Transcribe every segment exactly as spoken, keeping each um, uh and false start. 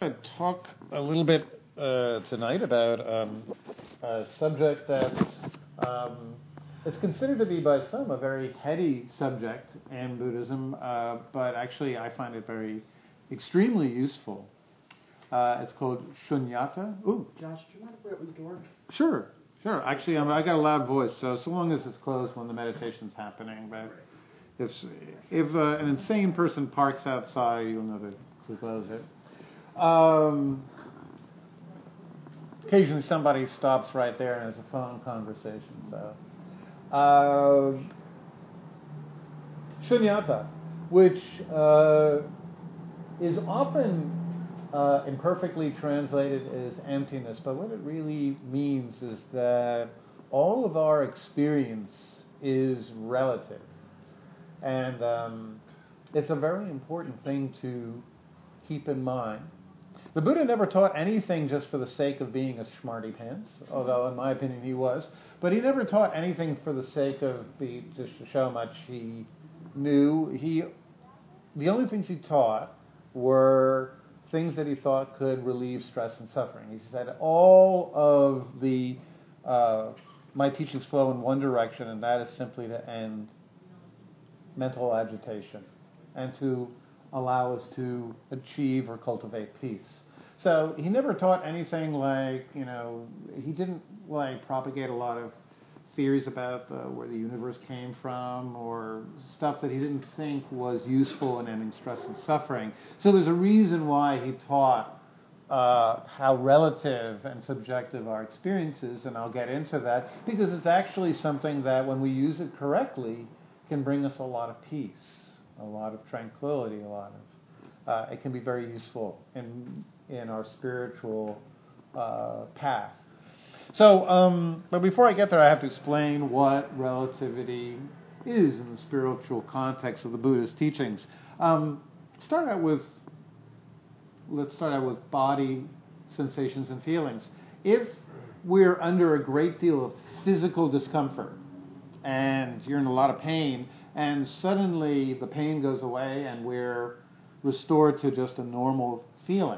to talk a little bit uh, tonight about um, a subject that um, is considered to be by some a very heady subject in Buddhism, uh, but actually I find it very extremely useful. Uh, it's called shunyata. Ooh. Josh, do you mind if we open the door? Sure, sure. Actually, I'm, I got a loud voice, so so long as it's closed when the meditation's happening. But if if uh, an insane person parks outside, you'll know to, to close it. Um, occasionally somebody stops right there and has a phone conversation. So, uh, shunyata, which uh, is often uh, imperfectly translated as emptiness, but what it really means is that all of our experience is relative, and um, it's a very important thing to keep in mind. The Buddha never taught anything just for the sake of being a smarty pants, although in my opinion he was. But he never taught anything for the sake of be, just to show how much he knew. He, the only things he taught were things that he thought could relieve stress and suffering. He said all of the uh, my teachings flow in one direction, and that is simply to end mental agitation and to allow us to achieve or cultivate peace. So he never taught anything like, you know, he didn't like propagate a lot of theories about uh, where the universe came from or stuff that he didn't think was useful in ending stress and suffering. So there's a reason why he taught uh, how relative and subjective our experience is, and I'll get into that, because it's actually something that when we use it correctly can bring us a lot of peace, a lot of tranquility, a lot of, uh, it can be very useful in in our spiritual uh, path. So, um, but before I get there, I have to explain what relativity is in the spiritual context of the Buddhist teachings. Um, start out with, let's start out with body sensations and feelings. If we're under a great deal of physical discomfort and you're in a lot of pain, and suddenly the pain goes away and we're restored to just a normal feeling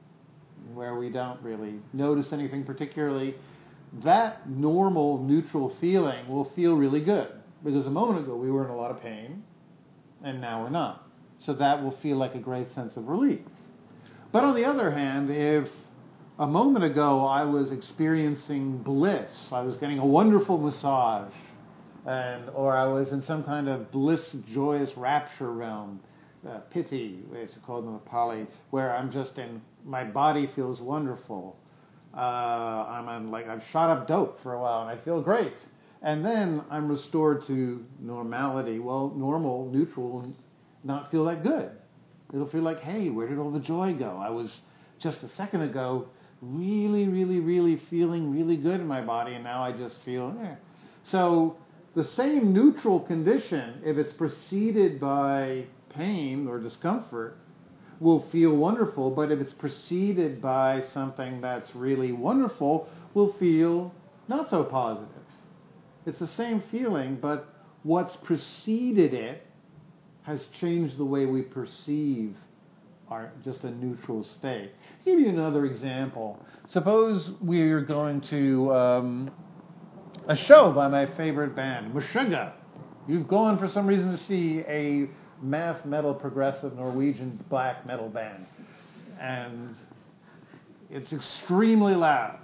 where we don't really notice anything particularly, that normal neutral feeling will feel really good, because a moment ago we were in a lot of pain and now we're not. So that will feel like a great sense of relief. But on the other hand, if a moment ago I was experiencing bliss, I was getting a wonderful massage, and or I was in some kind of bliss, joyous rapture realm, uh, piti, it's called in the Pali, where I'm just in, my body feels wonderful. Uh, I'm on, like I've shot up dope for a while and I feel great, and then I'm restored to normality. Well, normal, neutral, will not feel that good. It'll feel like, hey, where did all the joy go? I was just a second ago really, really, really feeling really good in my body, and now I just feel, eh. So the same neutral condition, if it's preceded by pain or discomfort, will feel wonderful, but if it's preceded by something that's really wonderful, will feel not so positive. It's the same feeling, but what's preceded it has changed the way we perceive our just a neutral state. I'll give you another example. Suppose we're going to um, a show by my favorite band, Meshuggah. You've gone for some reason to see a math metal progressive Norwegian black metal band, and it's extremely loud.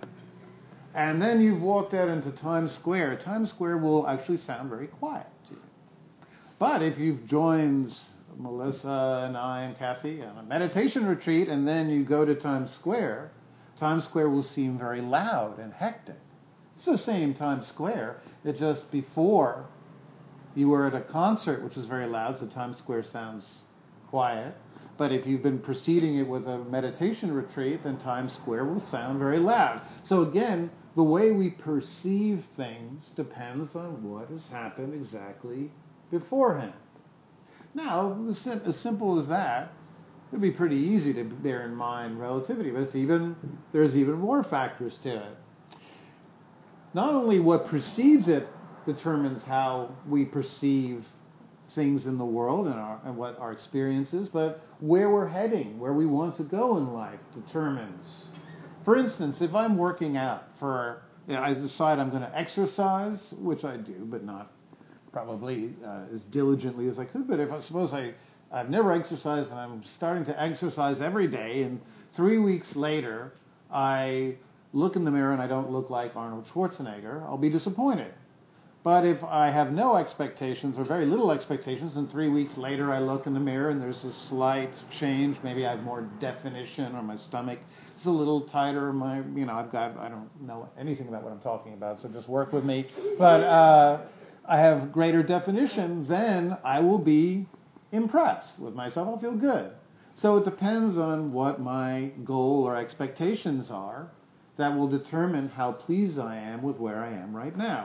And then you've walked out into Times Square. Times Square will actually sound very quiet to you. But if you've joined Melissa and I and Kathy on a meditation retreat, and then you go to Times Square, Times Square will seem very loud and hectic. It's the same Times Square. It's just before you were at a concert, which was very loud, so Times Square sounds quiet. But if you've been preceding it with a meditation retreat, then Times Square will sound very loud. So again, the way we perceive things depends on what has happened exactly beforehand. Now, as simple as that, it would be pretty easy to bear in mind relativity, but it's even there's even more factors to it. Not only what precedes it determines how we perceive things in the world and, our, and what our experience is, but where we're heading, where we want to go in life determines. For instance, if I'm working out for, you know, I decide I'm going to exercise, which I do, but not probably uh, as diligently as I could. But if I suppose I, I've never exercised and I'm starting to exercise every day, and three weeks later I look in the mirror and I don't look like Arnold Schwarzenegger, I'll be disappointed. But if I have no expectations or very little expectations, and three weeks later I look in the mirror and there's a slight change, maybe I have more definition or my stomach is a little tighter, my, you know, I've got, I don't know anything about what I'm talking about, so just work with me. But uh, I have greater definition, then I will be impressed with myself. I'll feel good. So it depends on what my goal or expectations are that will determine how pleased I am with where I am right now.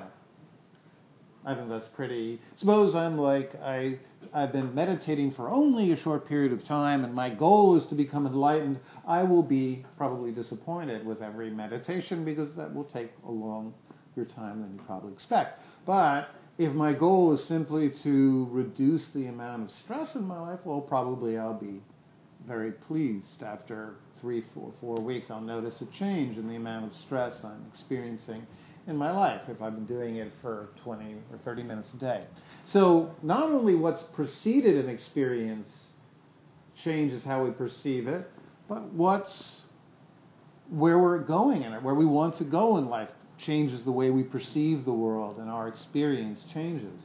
I think that's pretty. Suppose I'm like, I, I've been meditating for only a short period of time and my goal is to become enlightened. I will be probably disappointed with every meditation because that will take a longer time than you probably expect. But if my goal is simply to reduce the amount of stress in my life, well, probably I'll be very pleased. After three, four, four weeks, I'll notice a change in the amount of stress I'm experiencing in my life if I've been doing it for twenty or thirty minutes a day. So not only what's preceded an experience changes how we perceive it, but what's where we're going in it, where we want to go in life changes the way we perceive the world, and our experience changes.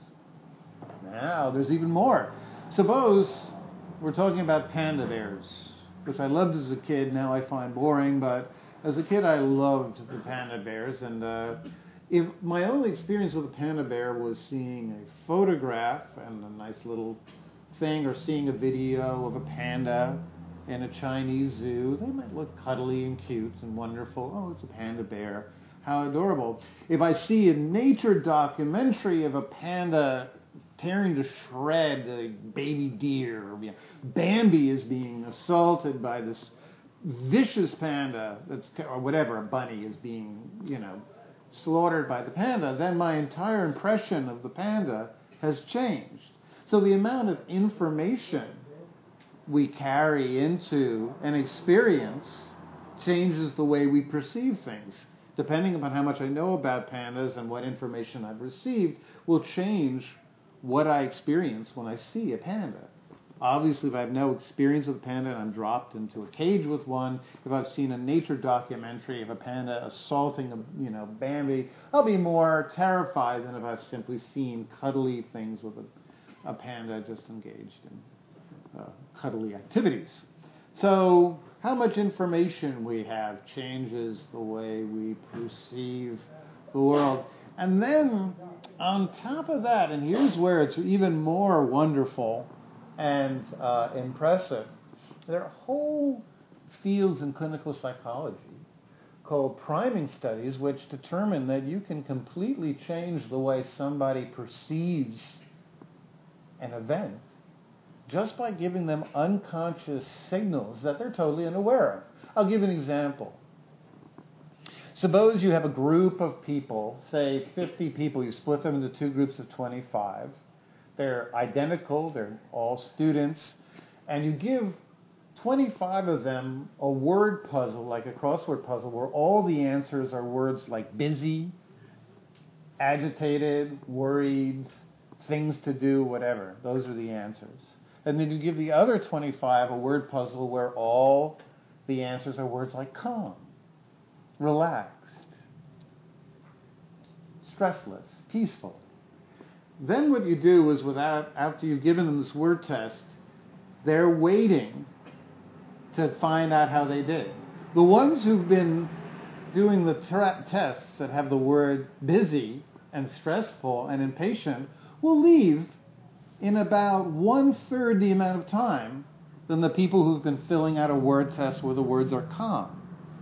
Now, there's even more. Suppose we're talking about panda bears, which I loved as a kid, now I find boring, but as a kid, I loved the panda bears, and uh, if my only experience with a panda bear was seeing a photograph and a nice little thing, or seeing a video of a panda in a Chinese zoo, they might look cuddly and cute and wonderful. Oh, it's a panda bear. How adorable. If I see a nature documentary of a panda tearing to shred a baby deer, or, you know, Bambi is being assaulted by this vicious panda, that's or whatever, a bunny is being, you know, slaughtered by the panda, then my entire impression of the panda has changed. So the amount of information we carry into an experience changes the way we perceive things. Depending upon how much I know about pandas and what information I've received will change what I experience when I see a panda. Obviously, if I have no experience with a panda and I'm dropped into a cage with one, if I've seen a nature documentary of a panda assaulting a, you know, Bambi, I'll be more terrified than if I've simply seen cuddly things with a, a panda just engaged in uh, cuddly activities. So how much information we have changes the way we perceive the world. And then on top of that, and here's where it's even more wonderful and uh, impressive, there are whole fields in clinical psychology called priming studies which determine that you can completely change the way somebody perceives an event just by giving them unconscious signals that they're totally unaware of. I'll give an example. Suppose you have a group of people, say fifty people, you split them into two groups of twenty-five. They're identical, they're all students, and you give twenty-five of them a word puzzle, like a crossword puzzle, where all the answers are words like busy, agitated, worried, things to do, whatever. Those are the answers. And then you give the other twenty-five a word puzzle where all the answers are words like calm, relaxed, stressless, peaceful. Then what you do is, without, after you've given them this word test, they're waiting to find out how they did. The ones who've been doing the tra- tests that have the word busy and stressful and impatient will leave in about one-third the amount of time than the people who've been filling out a word test where the words are calm.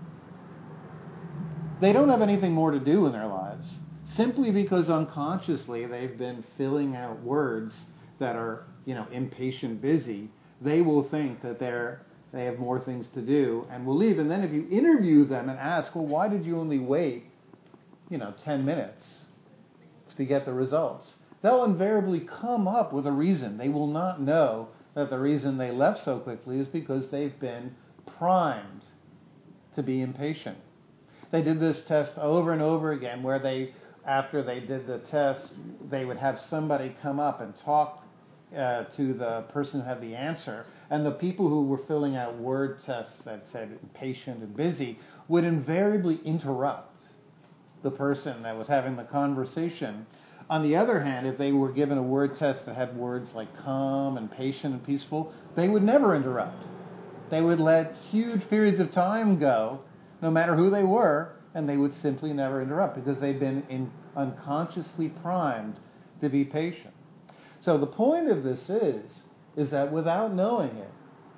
They don't have anything more to do in their lives, simply because unconsciously they've been filling out words that are, you know, impatient, busy. They will think that they're they have more things to do and will leave. And then if you interview them and ask, well, why did you only wait, you know, ten minutes to get the results? they'll invariably come up with a reason. They will not know that the reason they left so quickly is because they've been primed to be impatient. They did this test over and over again where they, after they did the test, they would have somebody come up and talk uh, to the person who had the answer. And the people who were filling out word tests that said impatient and busy would invariably interrupt the person that was having the conversation. On the other hand, if they were given a word test that had words like calm and patient and peaceful, they would never interrupt. They would let huge periods of time go, no matter who they were, and they would simply never interrupt because they'd been in, unconsciously primed to be patient. So the point of this is, is that without knowing it,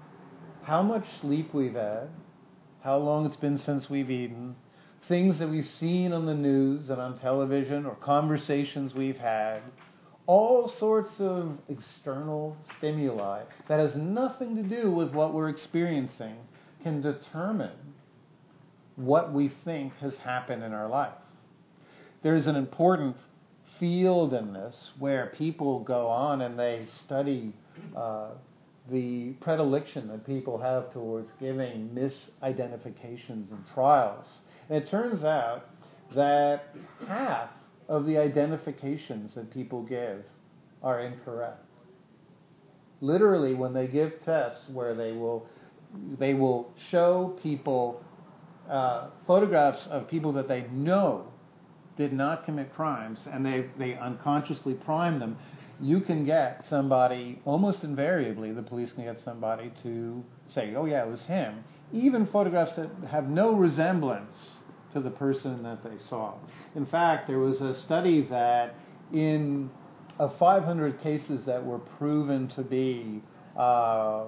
how much sleep we've had, how long it's been since we've eaten, things that we've seen on the news and on television or conversations we've had, all sorts of external stimuli that has nothing to do with what we're experiencing can determine what we think has happened in our life. There's an important field in this where people go on and they study uh, the predilection that people have towards giving misidentifications in trials. And it turns out that half of the identifications that people give are incorrect. Literally, when they give tests where they will they will show people uh, photographs of people that they know did not commit crimes, and they they unconsciously prime them, you can get somebody, almost invariably, the police can get somebody to say, oh yeah, it was him. Even photographs that have no resemblance to the person that they saw. In fact, there was a study that in of five hundred cases that were proven to be uh,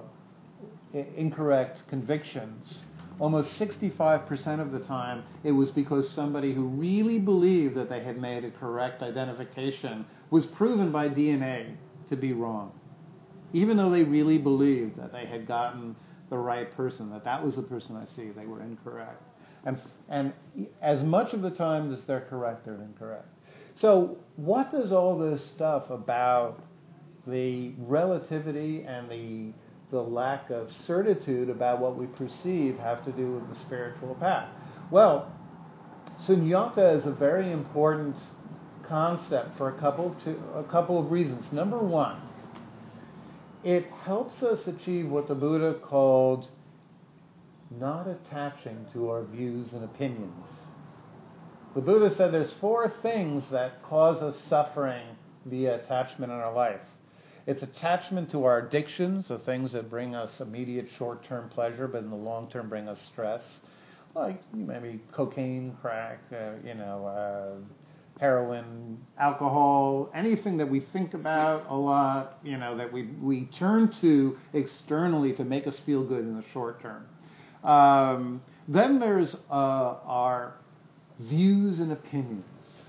incorrect convictions, almost sixty-five percent of the time it was because somebody who really believed that they had made a correct identification was proven by D N A to be wrong. Even though they really believed that they had gotten the right person, that that was the person I see, they were incorrect. And, and as much of the time as they're correct, they're incorrect. So what does all this stuff about the relativity and the, the lack of certitude about what we perceive have to do with the spiritual path? Well, sunyata is a very important concept for a couple of, two, a couple of reasons. Number one, it helps us achieve what the Buddha called not attaching to our views and opinions. The Buddha said there's four things that cause us suffering via attachment in our life. It's attachment to our addictions, the things that bring us immediate short-term pleasure, but in the long term bring us stress, like maybe cocaine, crack, uh, you know, uh, heroin, alcohol, anything that we think about a lot, you know, that we we turn to externally to make us feel good in the short term. Um, then there's uh, our views and opinions.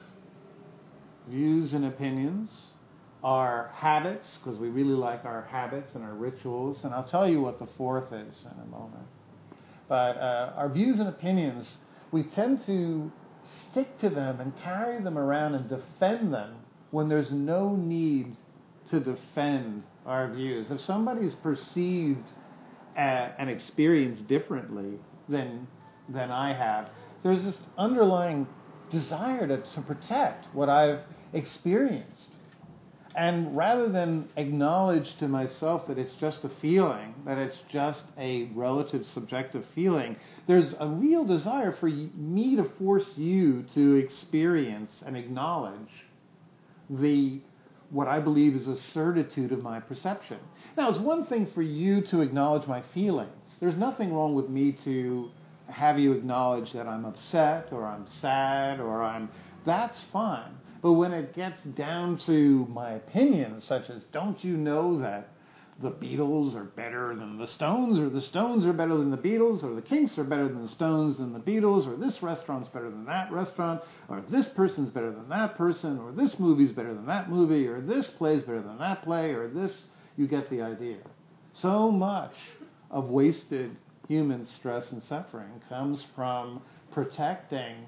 Views and opinions are habits, because we really like our habits and our rituals, and I'll tell you what the fourth is in a moment. But uh, our views and opinions, we tend to stick to them and carry them around and defend them when there's no need to defend our views. If somebody's perceived uh, and experienced differently than than I have, there's this underlying desire to, to protect what I've experienced. And rather than acknowledge to myself that it's just a feeling, that it's just a relative subjective feeling, there's a real desire for me to force you to experience and acknowledge the what I believe is a certitude of my perception. Now, it's one thing for you to acknowledge my feelings. There's nothing wrong with me to have you acknowledge that I'm upset or I'm sad or I'm... That's fine. But when it gets down to my opinions, such as, don't you know that the Beatles are better than the Stones, or the Stones are better than the Beatles, or the Kinks are better than the Stones than the Beatles, or this restaurant's better than that restaurant, or this person's better than that person, or this movie's better than that movie, or this play's better than that play, or this... You get the idea. So much of wasted human stress and suffering comes from protecting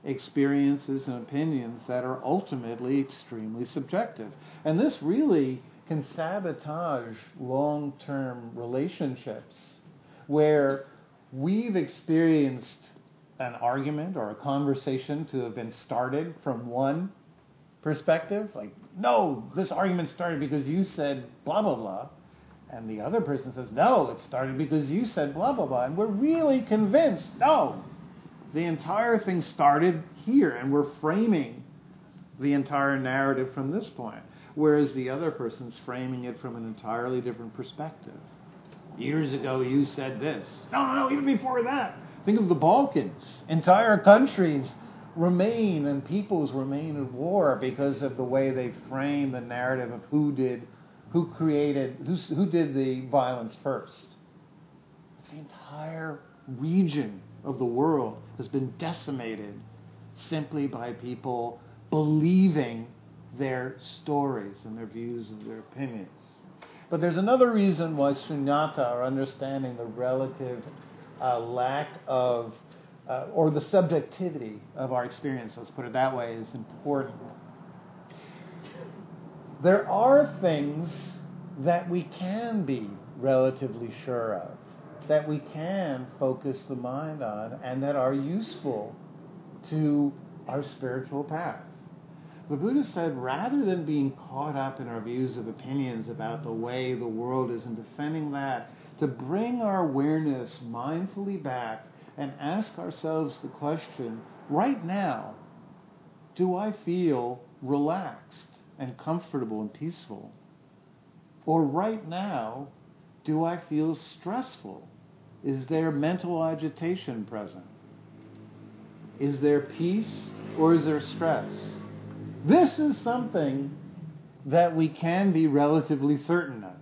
experiences and opinions that are ultimately extremely subjective. And this really can sabotage long-term relationships where we've experienced an argument or a conversation to have been started from one perspective, like, no, this argument started because you said blah, blah, blah. And the other person says, no, it started because you said blah, blah, blah. And we're really convinced, no, the entire thing started here, and we're framing the entire narrative from this point, whereas the other person's framing it from an entirely different perspective. Years ago, you said this. No, no, no, even before that. Think of the Balkans. Entire countries remain and peoples remain at war because of the way they frame the narrative of who did, who created, who, who did the violence first. It's the entire region of the world has been decimated simply by people believing their stories and their views and their opinions. But there's another reason why shunyata, or understanding the relative uh, lack of, uh, or the subjectivity of our experience, let's put it that way, is important. There are things that we can be relatively sure of, that we can focus the mind on, and that are useful to our spiritual path. The Buddha said, rather than being caught up in our views of opinions about the way the world is and defending that, to bring our awareness mindfully back and ask ourselves the question, right now, do I feel relaxed and comfortable and peaceful? Or right now, do I feel stressful? Is there mental agitation present? Is there peace or is there stress? This is something that we can be relatively certain of.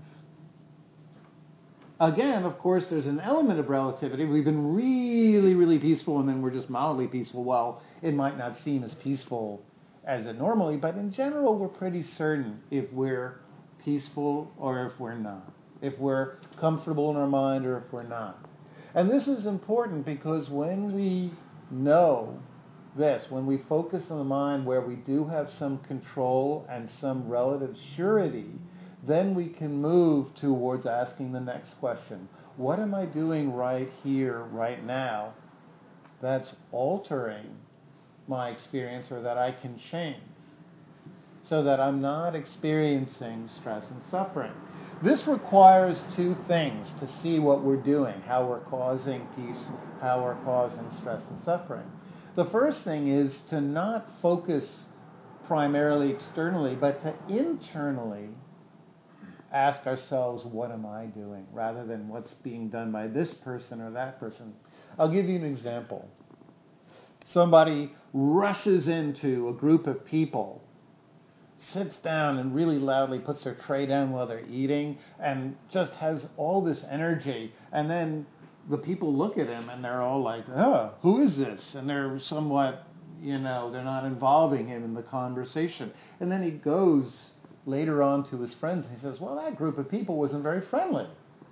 Again, of course, there's an element of relativity. We've been really, really peaceful, and then we're just mildly peaceful. Well, it might not seem as peaceful as it normally, but in general, we're pretty certain if we're peaceful or if we're not, if we're comfortable in our mind or if we're not. And this is important because when we know this, when we focus on the mind where we do have some control and some relative surety, then we can move towards asking the next question. What am I doing right here, right now, that's altering my experience or that I can change so that I'm not experiencing stress and suffering? This requires two things to see what we're doing, how we're causing peace, how we're causing stress and suffering. The first thing is to not focus primarily externally, but to internally ask ourselves, what am I doing, rather than what's being done by this person or that person. I'll give you an example. Somebody rushes into a group of people, sits down and really loudly puts their tray down while they're eating, and just has all this energy, and then the people look at him and they're all like, oh, who is this? And they're somewhat, you know, they're not involving him in the conversation. And then he goes later on to his friends and he says, well, that group of people wasn't very friendly.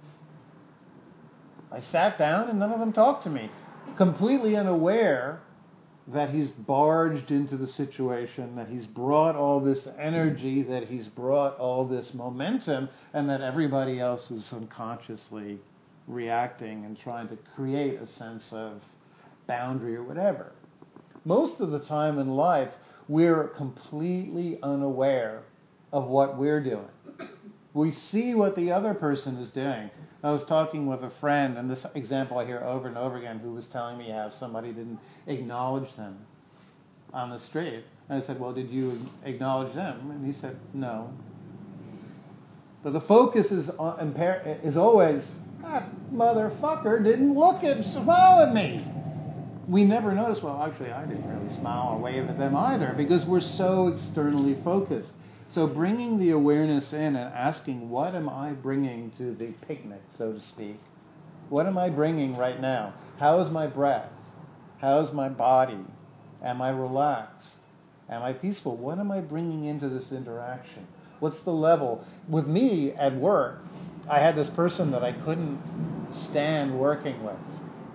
I sat down and none of them talked to me. Completely unaware that he's barged into the situation, that he's brought all this energy, that he's brought all this momentum, and that everybody else is unconsciously reacting and trying to create a sense of boundary or whatever. Most of the time in life, we're completely unaware of what we're doing. We see what the other person is doing. I was talking with a friend, and this example I hear over and over again, who was telling me how somebody didn't acknowledge them on the street. And I said, well, did you acknowledge them? And he said, no. But the focus is on, is always, that motherfucker didn't look and smile at me. We never notice, well, actually, I didn't really smile or wave at them either, because we're so externally focused. So bringing the awareness in and asking, what am I bringing to the picnic, so to speak? What am I bringing right now? How is my breath? How is my body? Am I relaxed? Am I peaceful? What am I bringing into this interaction? What's the level? With me at work, I had this person that I couldn't stand working with.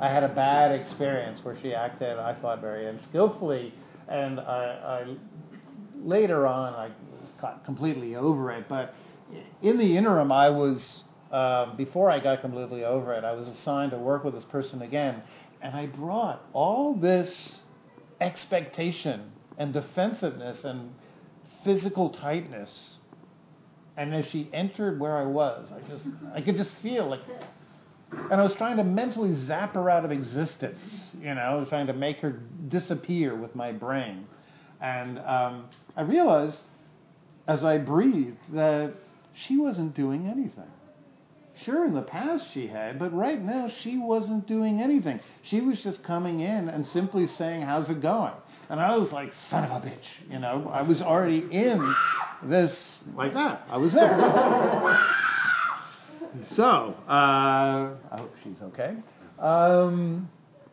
I had a bad experience where she acted, I thought, very unskillfully, and I, I later on I got completely over it. But in the interim, I was uh, before I got completely over it, I was assigned to work with this person again, and I brought all this expectation and defensiveness and physical tightness. And as she entered where I was, I just I could just feel like, and I was trying to mentally zap her out of existence. You know, I was trying to make her disappear with my brain. And um, I realized as I breathed that she wasn't doing anything. Sure, in the past she had, but right now she wasn't doing anything. She was just coming in and simply saying, "How's it going?" And I was like, "Son of a bitch," you know. I was already in this like that. I was there. So, uh, I hope she's okay. Um,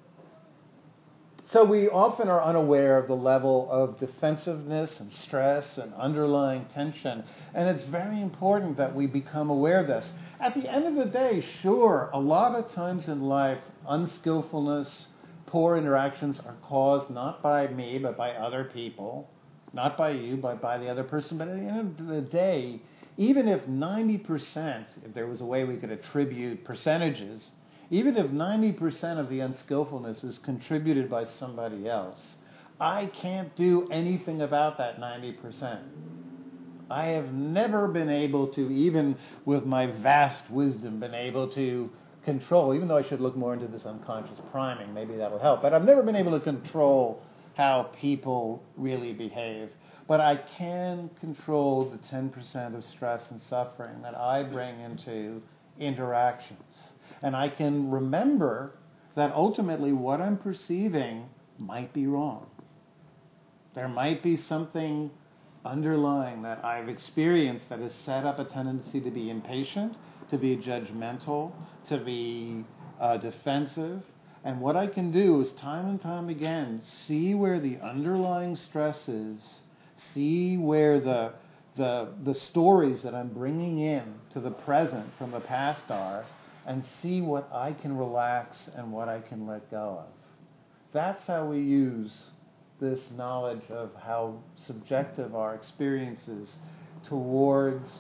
so we often are unaware of the level of defensiveness and stress and underlying tension, and it's very important that we become aware of this. At the end of the day, sure, a lot of times in life, unskillfulness, poor interactions are caused not by me, but by other people, not by you, but by the other person. But at the end of the day, even if ninety percent, if there was a way we could attribute percentages, even if ninety percent of the unskillfulness is contributed by somebody else, I can't do anything about that ninety percent. I have never been able to, even with my vast wisdom, been able to control, even though I should look more into this unconscious priming, maybe that'll help, but I've never been able to control how people really behave. But I can control the ten percent of stress and suffering that I bring into interactions. And I can remember that ultimately what I'm perceiving might be wrong. There might be something underlying that I've experienced that has set up a tendency to be impatient, to be judgmental, to be uh, defensive. And what I can do is time and time again see where the underlying stress is, see where the the the stories that I'm bringing in to the present from the past are, and see what I can relax and what I can let go of. That's how we use this knowledge of how subjective our experience is towards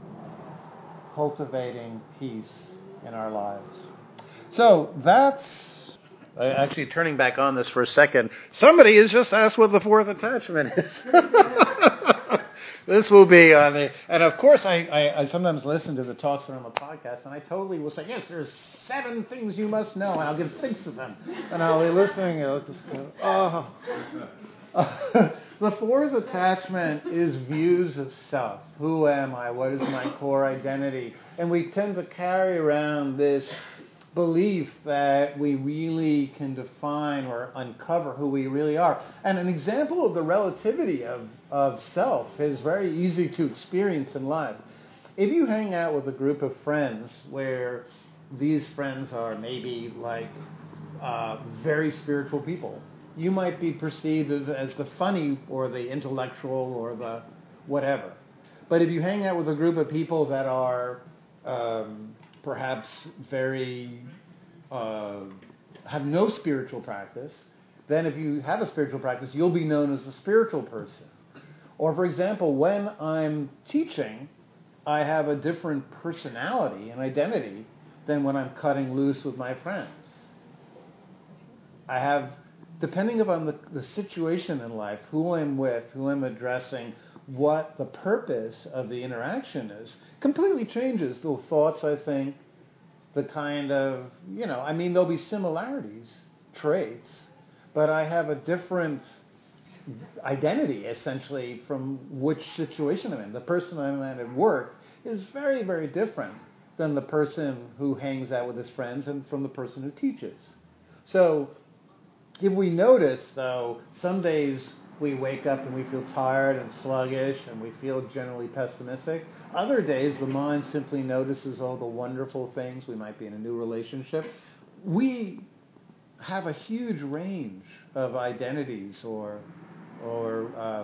cultivating peace in our lives. So that's, uh, actually turning back on this for a second, somebody has just asked what the fourth attachment is. This will be on the, and of course I, I, I sometimes listen to the talks that are on the podcast, and I totally will say, yes, there's seven things you must know, and I'll give six of them. And I'll be listening, and I'll just go, oh. The fourth attachment is views of self. Who am I? What is my core identity? And we tend to carry around this belief that we really can define or uncover who we really are. And an example of the relativity of, of self is very easy to experience in life. If you hang out with a group of friends where these friends are maybe like uh, very spiritual people, you might be perceived as the funny or the intellectual or the whatever. But if you hang out with a group of people that are um, perhaps very, uh, have no spiritual practice, then if you have a spiritual practice, you'll be known as a spiritual person. Or for example, when I'm teaching, I have a different personality and identity than when I'm cutting loose with my friends. I have, depending upon the, the situation in life, who I'm with, who I'm addressing, what the purpose of the interaction is, completely changes the thoughts I think, the kind of, you know, I mean, there'll be similarities, traits, but I have a different identity, essentially, from which situation I'm in. The person I'm at at work is very, very different than the person who hangs out with his friends and from the person who teaches. So if we notice, though, some days we wake up and we feel tired and sluggish and we feel generally pessimistic. Other days the mind simply notices all the wonderful things. We might be in a new relationship. We have a huge range of identities or or uh,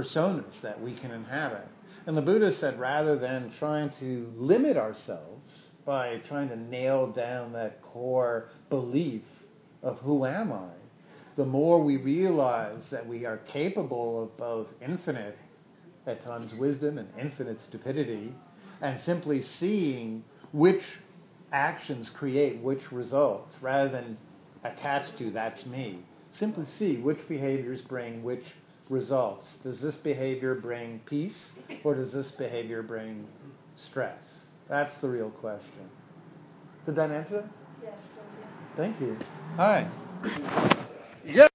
personas that we can inhabit. And the Buddha said rather than trying to limit ourselves by trying to nail down that core belief of who am I, the more we realize that we are capable of both infinite, at times, wisdom and infinite stupidity, and simply seeing which actions create which results, rather than attached to that's me. Simply see which behaviors bring which results. Does this behavior bring peace, or does this behavior bring stress? That's the real question. Did that answer? Yes. Thank you. Hi. Yeah.